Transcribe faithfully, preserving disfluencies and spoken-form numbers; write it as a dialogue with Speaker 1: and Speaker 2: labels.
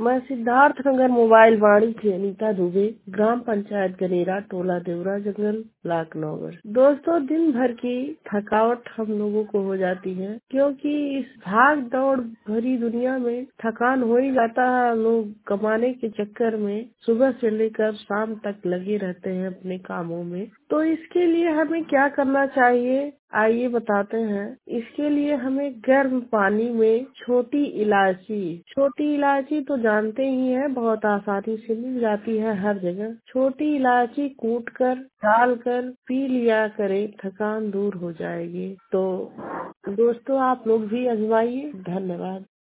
Speaker 1: मैं सिद्धार्थ नगर मोबाइल वाणी से अनीता दुबे, ग्राम पंचायत गनेरा, टोला देवरा जंगल, ब्लॉक नौगढ़। दोस्तों, दिन भर की थकावट हम लोगों को हो जाती है, क्योंकि इस भाग दौड़ भरी दुनिया में थकान हो ही जाता है। लोग कमाने के चक्कर में सुबह से लेकर शाम तक लगे रहते हैं अपने कामों में। तो इसके लिए हमें क्या करना चाहिए, आइए बताते हैं। इसके लिए हमें गर्म पानी में छोटी इलायची छोटी इलायची तो जानते ही हैं, बहुत आसानी से मिल जाती है हर जगह। छोटी इलायची कूट कर डालकर पी लिया करें, थकान दूर हो जाएगी। तो दोस्तों, आप लोग भी आजमाइए। धन्यवाद।